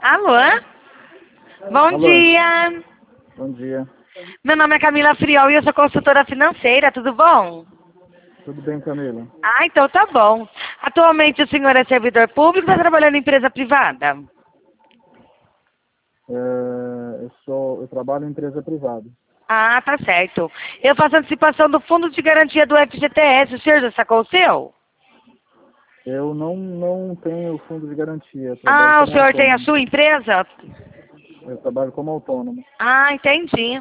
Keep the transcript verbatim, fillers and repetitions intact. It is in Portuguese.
Alô? Bom Alô. dia. Bom dia. Meu nome é Camila Friol e eu sou consultora financeira, tudo bom? Tudo bem, Camila? Ah, então tá bom. Atualmente o senhor é servidor público ou está trabalhando em empresa privada? É, eu, sou, eu trabalho em empresa privada. Ah, tá certo. Eu faço antecipação do fundo de garantia do F G T S, o senhor já sacou o seu? Eu não, não tenho fundo de garantia, eu trabalho Ah, o como senhor tem a autônomo. sua empresa? Eu trabalho como autônomo. Ah, entendi.